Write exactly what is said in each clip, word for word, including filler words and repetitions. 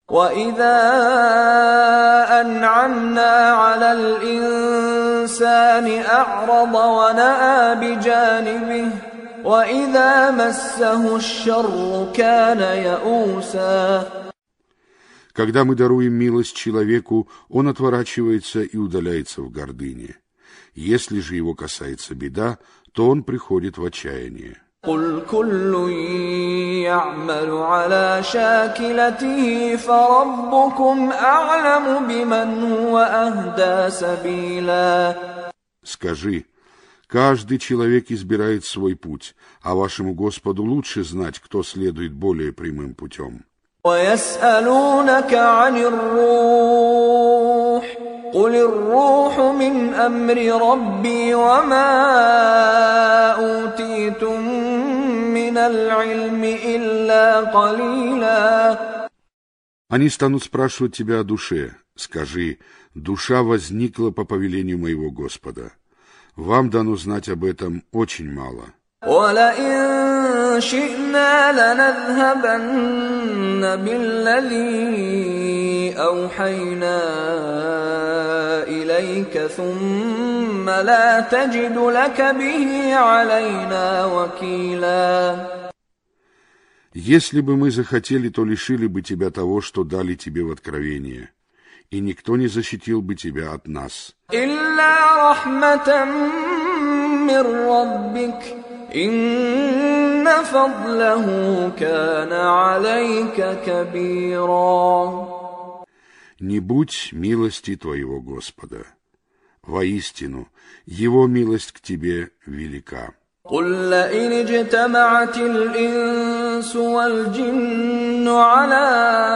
وَإِذَا أَنْعَمْنَا عَلَى الْإِنسَانِ أَعْرَضَ وَنَأَىٰ بِجَانِبِهِ وَإِذَا مَسَّهُ الشَّرُّ كَانَ يَئُوسًا. Когда мы даруем милость человеку, он отворачивается и удаляется в гордыне. Если же его касается беда, то он приходит в отчаяние. قُلْ كُلٌّ يَعْمَلُ عَلَى شَاكِلَتِهِ فَرَبُّكُمْ أَعْلَمُ بِمَنْ هُوَ أَهْدَىٰ سَبِيلًا. Скажи, каждый человек избирает свой путь, а вашему Господу лучше знать, кто следует более прямым путем. وَيَسْأَلُونَكَ عَنِ الرُّوحِ قُلِ الرُّوحُ مِنْ أَمْرِ رَبِّي وَمَا أُوتِيتُم مِّنَ الْعِلْمِ إِلَّا قَلِيلًا. Они станут спрашивать тебя о душе. Скажи, душа возникла по повелению моего Господа. Вам дано знать об этом очень мало. وَلَئِن شِئْنَا لَنَذْهَبَنَّ بِالَّذِي أَوْحَيْنَا إِلَيْكَ ثُمَّ لَا تَجِدُ لَكَ بِهِ عَلَيْنَا وَكِيلًا. Если бы мы захотели, то лишили бы тебя того, что дали тебе в откровение, и никто не защитил бы тебя от нас. إِلَّا رَحْمَةً مِّن رَّبِّكَ إِنَّ فَضْلَهُ كَانَ عَلَيْكَ كَبِيرًا. Не будь милости твоего Господа. Воистину, его милость к тебе велика. قُل لَّئِنِ اجْتَمَعَتِ الْإِنسُ وَالْجِنُّ عَلَىٰ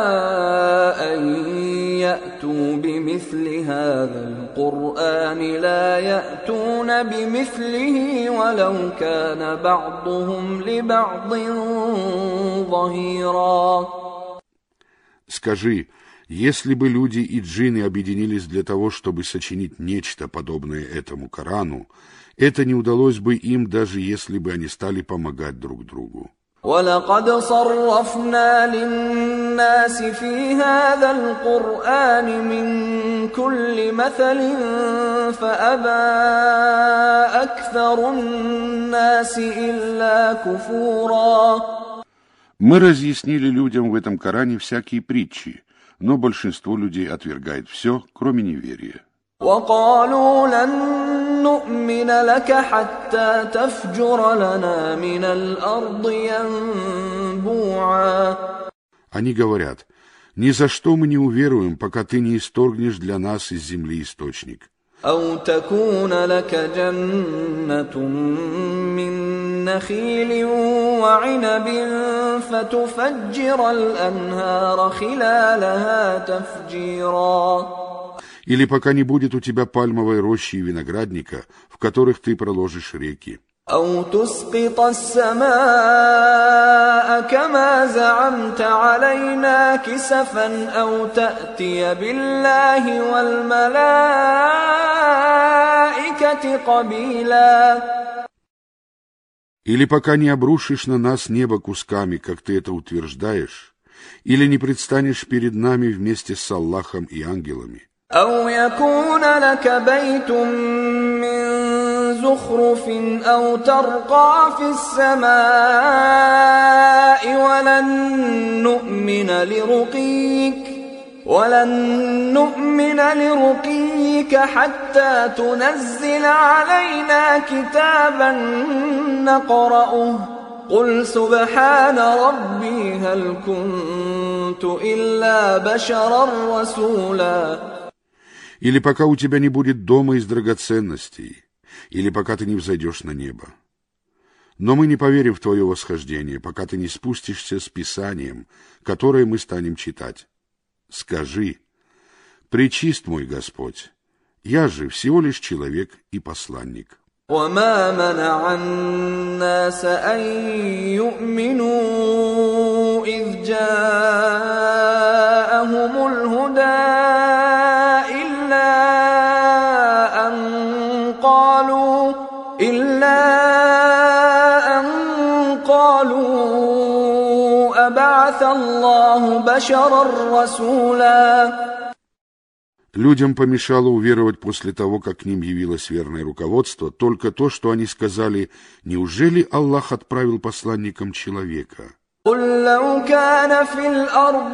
أَن يَأْتُوا بِمِثْلِ هَٰذَا الْقُرْآنِ لَا يَأْتُونَ بِمِثْلِهِ وَلَوْ كَانَ بَعْضُهُمْ لِبَعْضٍ ظَهِيرًا. Скажи, если бы люди и джинны объединились для того, чтобы сочинить нечто подобное этому Корану, это не удалось бы им, даже если бы они стали помогать друг другу. وَلَقَدْ صَرَّفْنَا لِلنَّاسِ فِي هَٰذَا الْقُرْآنِ مِن كُلِّ مَثَلٍ فَأَبَىٰ أَكْثَرُ النَّاسِ إِلَّا كُفُورًا. Мы разъяснили людям в этом Коране всякие притчи, но большинство людей отвергает все, кроме неверия. وَقَالُوا لَن نُّؤْمِنَ لَكَ حَتَّىٰ تَفْجُرَ لَنَا مِنَ الْأَرْضِ يَنبُوعًا. Они говорят, ни за что мы не уверуем, пока ты не исторгнешь для нас из земли источник. أَوْ تَكُونَ لَكَ جَنَّةٌ مِّن نَّخِيلٍ وَعِنَبٍ فَتُفَجِّرَ الْأَنْهَارَ خِلَالَهَا تَفْجِيرًا. Или пока не будет у тебя пальмовой рощи и виноградника, в которых ты проложишь реки. أَوْ تُسْقِطَ السَّمَاءَ كَمَا زَعَمْتَ عَلَيْنَا كِسَفًا أَوْ تَأْتِيَ بِاللَّهِ وَالْمَلَائِكَةِ قَبِيلًا. Или пока не обрушишь на нас небо кусками, как ты это утверждаешь, или не предстанешь перед нами вместе с Аллахом и ангелами. أَوْ يَكُونَ لَكَ بَيْتٌ مِّن زُخْرُفٍ أَوْ تَرْقَىٰ فِي السَّمَاءِ وَلَن نُّؤْمِنَ لِرُقِيِّكَ وَلَن نُّؤْمِنَ لِرُقِيِّكَ حَتَّىٰ تُنَزِّلَ عَلَيْنَا كِتَابًا نَّقْرَؤُهُ قُلْ سُبْحَانَ رَبِّي هَلْ كُنتُ إِلَّا بَشَرًا رَّسُولًا. Или пока у тебя не будет дома из драгоценностей, или пока ты не взойдешь на небо. Но мы не поверим в твое восхождение, пока ты не спустишься с Писанием, которое мы станем читать. Скажи, пречист мой Господь, я же всего лишь человек и посланник. وَمَا مَنَعَ النَّاسَ أَن يُؤْمِنُوا إِذْ جَاءَهُمُ الْهُدَىٰ إِلَّا أَن قَالُوا إِلَّا أَن قَالُوا أَبَعَثَ بعث الله بشرا رسولا. Людям помешало уверовать после того, как к ним явилось верное руководство, только то, что они сказали: неужели Аллах отправил посланником человека? قل لو كان في الأرض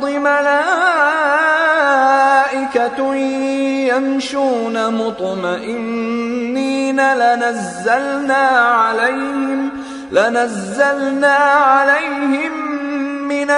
ملائكة يمشون مطمئنين لنزلنا عليهم لنزلنا عليهم من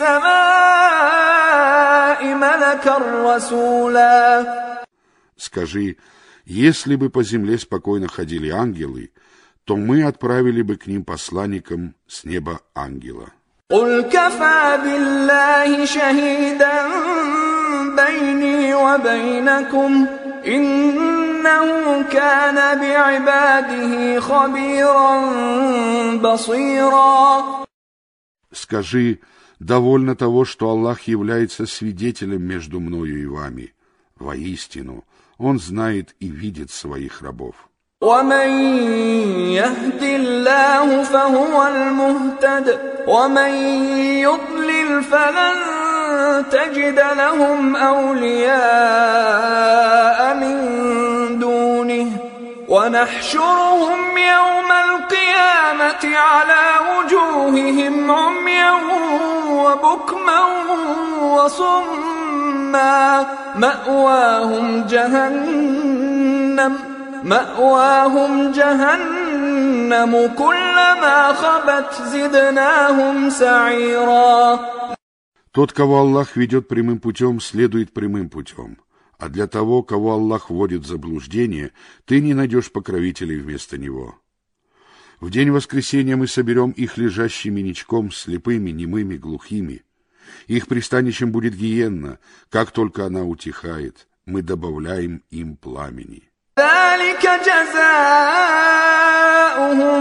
السماء ملكا رسولا. Скажи, если бы по земле спокойно ходили ангелы, то мы отправили бы к ним посланником с неба ангела. قل كفى بالله شهيدا بيني وبينكم إنه كان بعباده خبيرا بصيرا. Скажи, довольно того, что Аллах является свидетелем между мною и вами. Воистину, Он знает и видит своих рабов. ومن يهد الله فهو المهتد ومن يضلل فلن تجد لهم أولياء من دونه ونحشرهم يوم القيامة على وجوههم عميا وبكما وصما مأواهم جهنم مأواهم جهنم كلما خبت زدناهم سعيرا. Тот, кого Аллах ведет прямым путем, следует прямым путем. А для того, кого Аллах вводит в заблуждение, ты не найдешь покровителей вместо него. В день воскресения мы соберем их лежащими ничком, слепыми, немыми, глухими. Их пристанищем будет гиенна. Как только она утихает, мы добавляем им пламени. ذلك جزاؤهم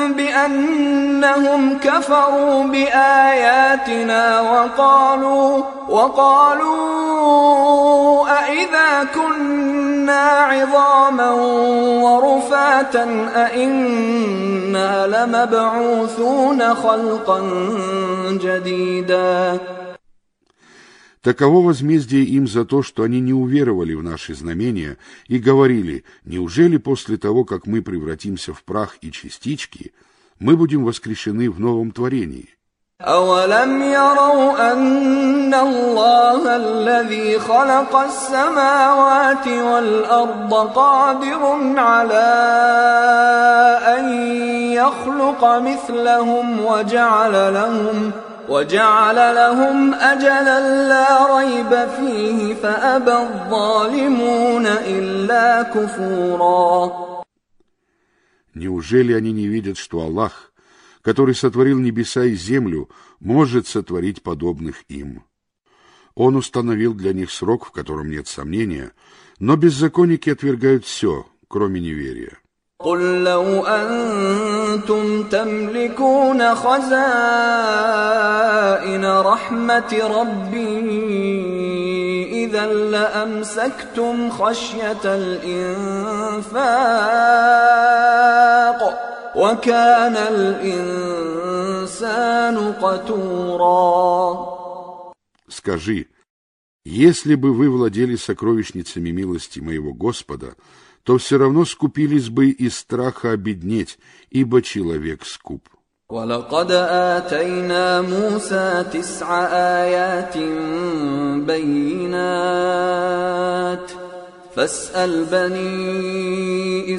بأنهم كفروا بآياتنا وقالوا وقالوا أإذا كنا عظاما ورفاتا أإنا لمبعوثون خلقا جديدا. Таково возмездие им за то, что они не уверовали в наши знамения и говорили: неужели после того, как мы превратимся в прах и частички, мы будем воскрешены в новом творении? أولم يروا أن الله الذي خلق السماوات والأرض قادر على أن يخلق مثلهم وجعل لهم وجعل لهم أجلا لا ريب فيه فأبى الظالمون إلا كفورا. Неужели они не видят, что Аллах, который сотворил небеса и землю, может сотворить подобных им? Он установил для них срок, в котором нет сомнения, но беззаконники отвергают все, кроме неверия. قل لو أنتم تملكون خزائن رحمة ربي إذا لأمسكتم خشية الإنفاق وكان الإنسان قتورا. Скажи, если бы вы владели сокровищницами милости моего Господа, то все равно скупились бы из страха обеднеть, ибо человек скуп. ولقد آتينا موسى تسع آيات بينات فاسأل بني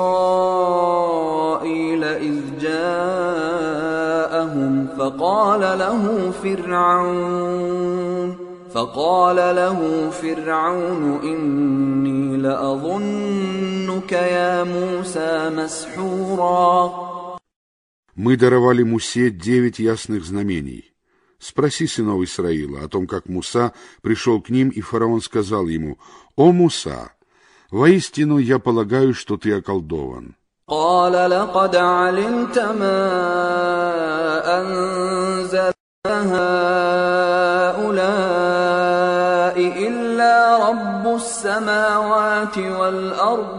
إسرائيل إذ جاءهم فقال له فرعون فقال له فرعون إني لأظنك يا موسى مسحورا. Мы даровали Мусе девять ясных знамений. Спроси сынов Исраила о том, как Муса пришел к ним, и фараон сказал ему: «О Муса, воистину я полагаю, что ты околдован». قال لقد علمت ما أنزل هؤلاء إلا رب السماوات والأرض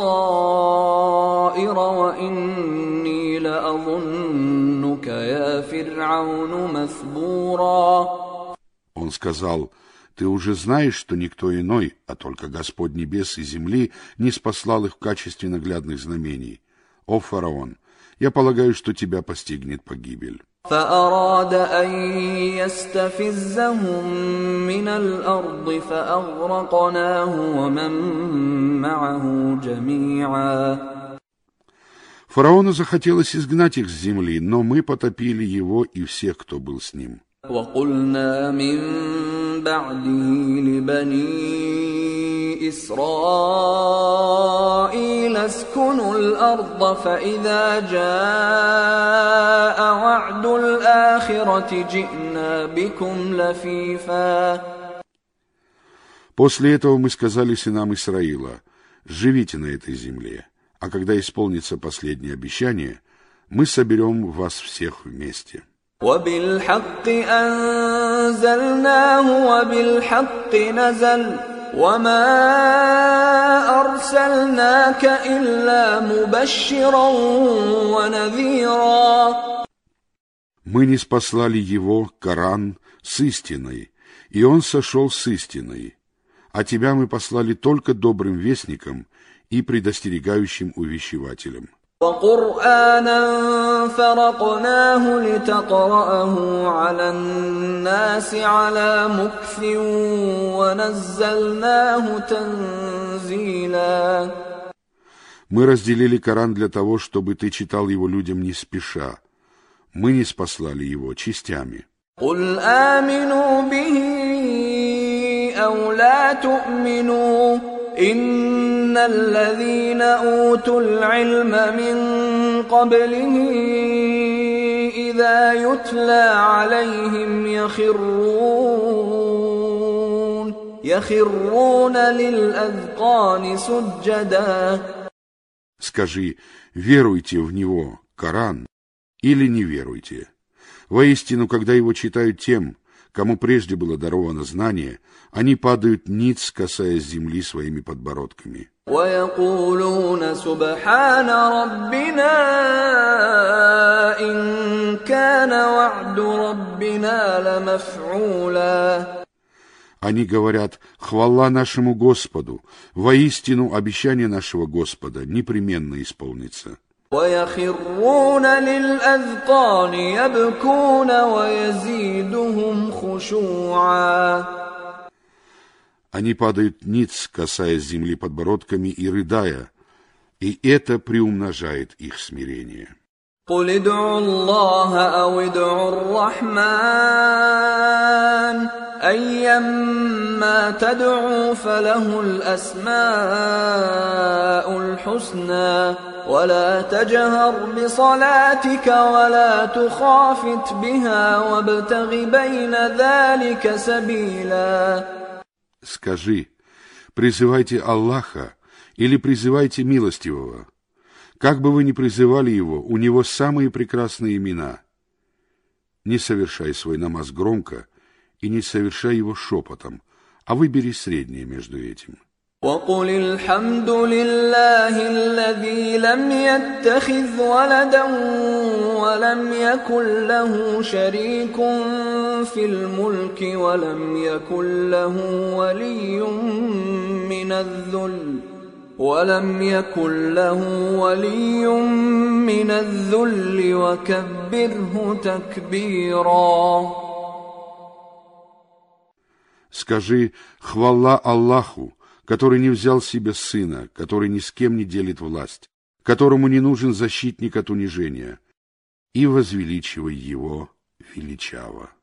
بصائر وإني لأظنك يا فِرْعَوْنُ مَثْبُورًا. Он сказал: «Ты уже знаешь, что никто иной, а только Господь небес и земли, не спаслал их в качестве наглядных знамений. О, фараон, я полагаю, что тебя постигнет погибель». فأراد أن يستفزهم من الأرض فأغرقناه ومن معه جميعا. Фараону захотелось изгнать их с земли, но мы потопили его и всех, кто был с ним. وقلنا من بعده لبني إسرائيل اسكنوا الأرض فإذا جاء وعد الآخرة جئنا بكم لفيفا. После этого мы сказали сынам Исраила: живите на этой земле, а когда исполнится последнее обещание, мы соберем вас всех вместе. وبالحق أنزلناه وبالحق نزل وما أرسلناك إلا مبشرا ونذيرا. Мы ниспослали его, Коран, с истиной, и он сошел с истиной, а тебя мы послали только добрым вестником и предостерегающим увещевателем. وقرآنا فرقناه لتقرأه على الناس على مكث ونزلناه تنزيلا. Мы разделили Коран для того, чтобы ты читал его людям не спеша. Мы ниспослали его частями. قل آمنوا به أو لا تؤمنوا إن الذين أوتوا العلم من قبله إذا يتلى عليهم يخرون يخرون للأذقان سجدا. Скажи: веруйте в него, Коран, или не веруйте. Воистину, когда его читают тем, кому прежде было даровано знание, они падают ниц, касаясь земли своими подбородками. وَيَقُولُونَ سُبْحَانَ رَبِّنَا إِن كَانَ وَعْدُ رَبِّنَا لَمَفْعُولًا. Они говорят: хвала нашему Господу, воистину обещание нашего Господа непременно исполнится. وَيَخِرُّونَ لِلْأَذْقَانِ يَبْكُونَ وَيَزِيدُهُمْ خُشُوعًا. Они падают ниц, касаясь земли подбородками и рыдая, и это приумножает их смирение. قُلِ ادْعُوا اللَّهَ أَوِ ادْعُوا الرَّحْمَنَ أَيًّمَّا تَدْعُوا فَلَهُ الْأَسْمَاءُ الْحُسْنَى وَلَا تَجْهَرْ بِصَلَاتِكَ وَلَا تُخَافِتْ بِهَا وَابْتَغِ بَيْنَ ذَلِكَ سَبِيلًا. Скажи: призывайте Аллаха или призывайте Милостивого. Как бы вы ни призывали его, у него самые прекрасные имена. Не совершай свой намаз громко и не совершай его шепотом, а выбери среднее между этим. وَقُلِ الْحَمْدُ لِلَّهِ الَّذِي لَمْ يَتَّخِذْ وَلَدًا وَلَمْ يَكُنْ لَهُ شَرِيكٌ فِي الْمُلْكِ وَلَمْ يَكُنْ لَهُ وَلِيٌّ مِّنَ الذُّلِّ وَلَمْ يَكُنْ لَهُ وَلِيٌّ مِّنَ الذُّلِّ وَكَبِّرْهُ تَكْبِيرًا. Скажи: хвала Аллаху, который не взял себе сына, который ни с кем не делит власть, которому не нужен защитник от унижения, и возвеличивай его величаво.